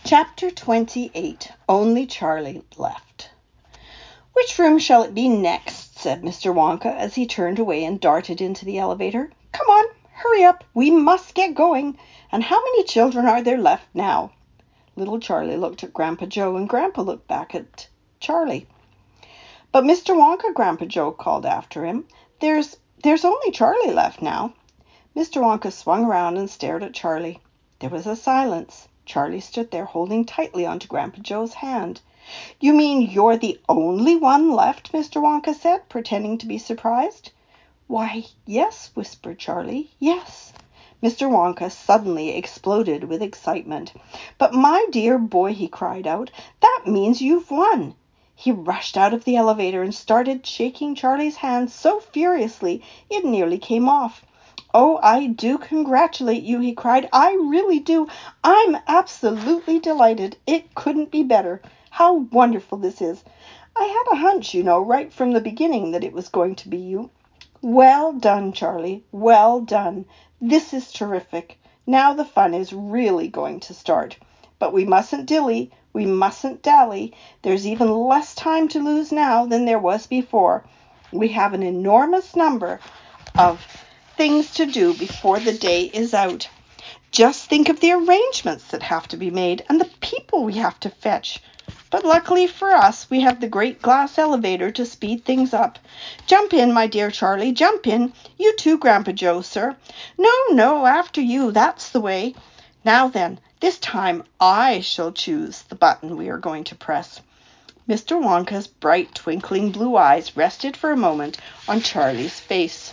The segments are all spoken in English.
Chapter 28. Only Charlie Left. "Which room shall it be next?" said Mr. Wonka as he turned away and darted into the elevator. "Come on, hurry up. We must get going. And how many children are there left now?" Little Charlie looked at Grandpa Joe, and Grandpa looked back at Charlie. "But Mr. Wonka," Grandpa Joe called after him, there's only Charlie left now." Mr. Wonka swung around and stared at Charlie. There was a silence. Charlie stood there holding tightly onto Grandpa Joe's hand. "You mean you're the only one left?" Mr. Wonka said, pretending to be surprised. "Why, yes," whispered Charlie. "Yes." Mr. Wonka suddenly exploded with excitement. "But my dear boy," he cried out, "that means you've won." He rushed out of the elevator and started shaking Charlie's hand so furiously it nearly came off. "Oh, I do congratulate you," he cried. "I really do. I'm absolutely delighted. It couldn't be better. How wonderful this is. I had a hunch, right from the beginning that it was going to be you. Well done, Charlie. Well done. This is terrific. Now the fun is really going to start. But we mustn't dilly. We mustn't dally. There's even less time to lose now than there was before. We have an enormous number of things to do before the day is out. Just think of the arrangements that have to be made and the people we have to fetch. But luckily for us, we have the great glass elevator to speed things up. Jump in, my dear Charlie, jump in. You too, Grandpa Joe, sir. No, after you, that's the way. Now then, this time I shall choose the button we are going to press." Mr. Wonka's bright, twinkling blue eyes rested for a moment on Charlie's face.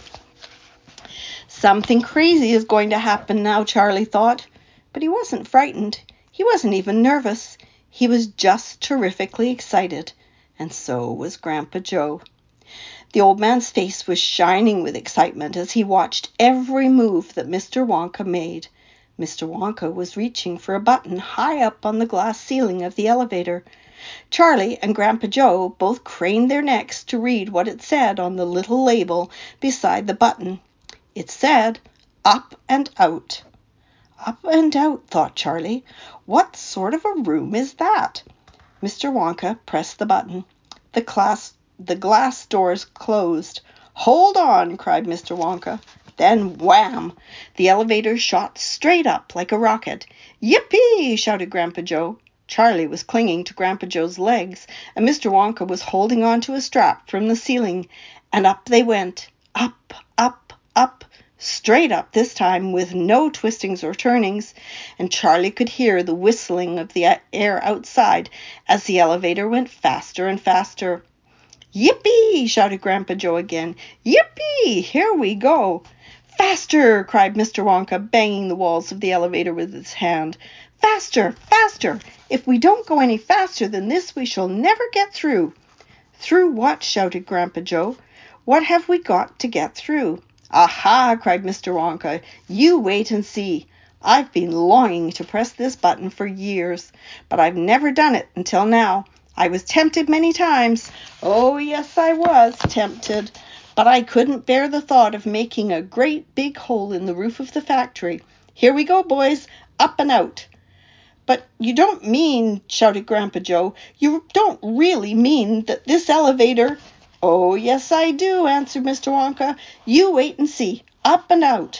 Something crazy is going to happen now, Charlie thought. But he wasn't frightened. He wasn't even nervous. He was just terrifically excited. And so was Grandpa Joe. The old man's face was shining with excitement as he watched every move that Mr. Wonka made. Mr. Wonka was reaching for a button high up on the glass ceiling of the elevator. Charlie and Grandpa Joe both craned their necks to read what it said on the little label beside the button. It said, "Up and Out." "Up and out," thought Charlie. "What sort of a room is that?" Mr. Wonka pressed the button. The glass doors closed. "Hold on," cried Mr. Wonka. Then wham! The elevator shot straight up like a rocket. "Yippee!" shouted Grandpa Joe. Charlie was clinging to Grandpa Joe's legs, and Mr. Wonka was holding on to a strap from the ceiling. And up they went. Up, up, up. Straight up this time, with no twistings or turnings, and Charlie could hear the whistling of the air outside as the elevator went faster and faster. "Yippee!" shouted Grandpa Joe again. "Yippee! Here we go!" "Faster!" cried Mr. Wonka, banging the walls of the elevator with his hand. "Faster! Faster! If we don't go any faster than this, we shall never get through." "Through what?" shouted Grandpa Joe. "What have we got to get through?" "Aha!" cried Mr. Wonka. "You wait and see. I've been longing to press this button for years, but I've never done it until now. I was tempted many times. Oh, yes, I was tempted. But I couldn't bear the thought of making a great big hole in the roof of the factory. Here we go, boys. Up and out." "But you don't mean," shouted Grandpa Joe, "you don't really mean that this elevator—" "Oh, yes, I do," answered Mr. Wonka. "You wait and see. Up and out."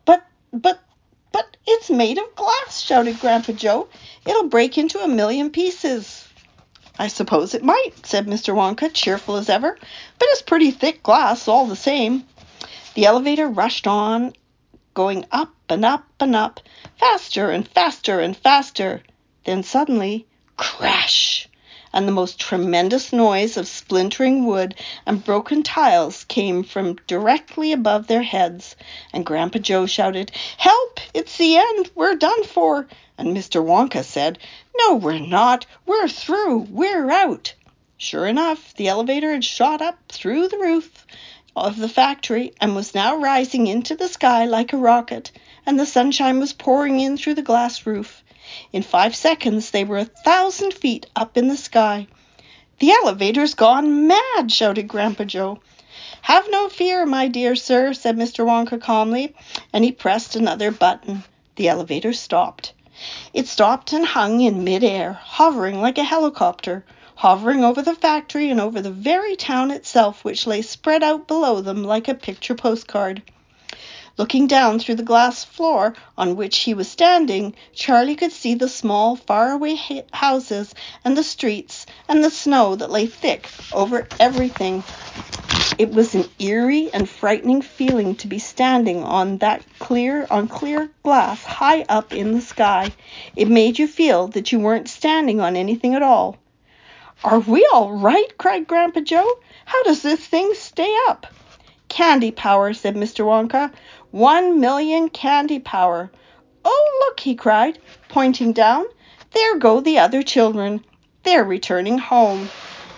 But it's made of glass," shouted Grandpa Joe. "It'll break into a million pieces." "I suppose it might," said Mr. Wonka, cheerful as ever. "But it's pretty thick glass all the same." The elevator rushed on, going up and up and up, faster and faster and faster. Then suddenly, crash! And the most tremendous noise of splintering wood and broken tiles came from directly above their heads, and Grandpa Joe shouted, "Help! It's the end! We're done for!" And Mr. Wonka said, "No, we're not! We're through! We're out!" Sure enough, the elevator had shot up through the roof of the factory and was now rising into the sky like a rocket, and the sunshine was pouring in through the glass roof. In 5 seconds they were 1,000 feet up in the sky. "The elevator's gone mad!" shouted Grandpa Joe. "Have no fear, my dear sir," said Mr. Wonka calmly, and he pressed another button. The elevator stopped. It stopped and hung in mid-air, hovering like a helicopter, hovering over the factory and over the very town itself, which lay spread out below them like a picture postcard. Looking down through the glass floor on which he was standing, Charlie could see the small, faraway houses and the streets and the snow that lay thick over everything. It was an eerie and frightening feeling to be standing on clear glass high up in the sky. It made you feel that you weren't standing on anything at all. "Are we all right?" cried Grandpa Joe. "How does this thing stay up?" "Candy power," said Mr. Wonka. 1,000,000 candy power. "Oh, look," he cried, pointing down. "There go the other children. They're returning home."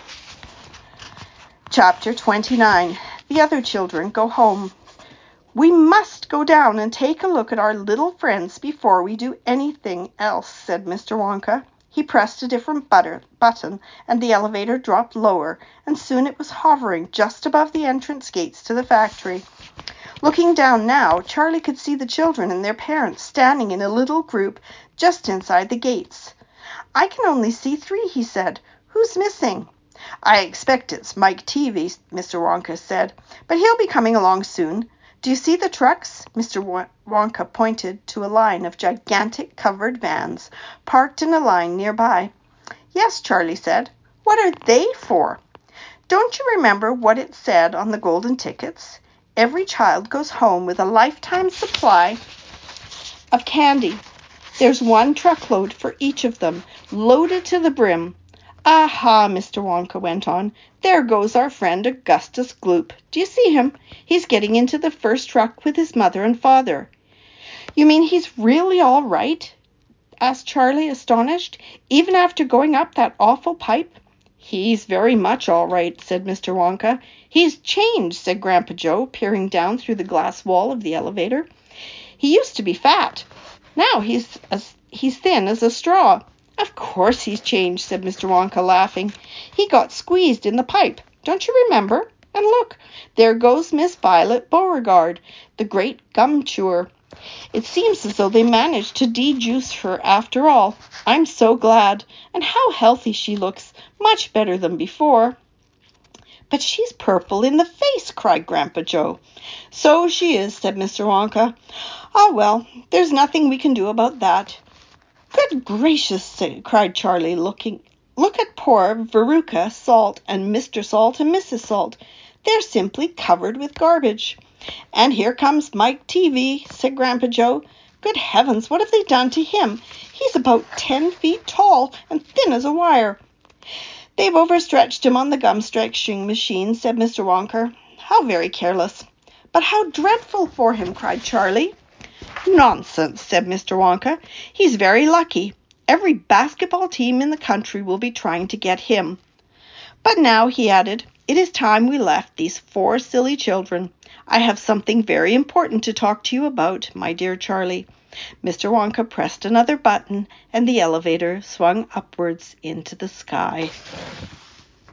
Chapter 29. The other children go home. "We must go down and take a look at our little friends before we do anything else," said Mr. Wonka. He pressed a different button, and the elevator dropped lower, and soon it was hovering just above the entrance gates to the factory. Looking down now, Charlie could see the children and their parents standing in a little group just inside the gates. "I can only see 3, he said. "Who's missing?" "I expect it's Mike Teavee," Mr. Wonka said, "but he'll be coming along soon. Do you see the trucks?" Mr. Wonka pointed to a line of gigantic covered vans parked in a line nearby. "Yes," Charlie said. "What are they for?" "Don't you remember what it said on the golden tickets? Every child goes home with a lifetime supply of candy. There's 1 truckload for each of them, loaded to the brim. Aha," Mr. Wonka went on. "There goes our friend Augustus Gloop. Do you see him? He's getting into the first truck with his mother and father." "You mean he's really all right?" asked Charlie, astonished. "Even after going up that awful pipe?" "He's very much all right," said Mr. Wonka. "He's changed," said Grandpa Joe, peering down through the glass wall of the elevator. "He used to be fat. Now he's thin as a straw." "Of course he's changed," said Mr. Wonka, laughing. "He got squeezed in the pipe. Don't you remember? And look, there goes Miss Violet Beauregard, the great gum chewer. It seems as though they managed to de-juice her after all. I'm so glad. And how healthy she looks, much better than before." "But she's purple in the face," cried Grandpa Joe. "So she is," said Mr. Wonka. "Ah, well, there's nothing we can do about that." "Good gracious," cried Charlie, "Look at poor Veruca Salt and Mr. Salt and Mrs. Salt. They're simply covered with garbage." "And here comes Mike Teavee," said Grandpa Joe. "Good heavens, what have they done to him? He's about 10 feet tall and thin as a wire." "They've overstretched him on the gum stretching machine," said Mr. Wonka. "How very careless." "But how dreadful for him!" cried Charlie. "Nonsense," said Mr. Wonka. "He's very lucky. Every basketball team in the country will be trying to get him. But now," he added, "it is time we left these 4 silly children. I have something very important to talk to you about, my dear Charlie." Mr. Wonka pressed another button, and the elevator swung upwards into the sky.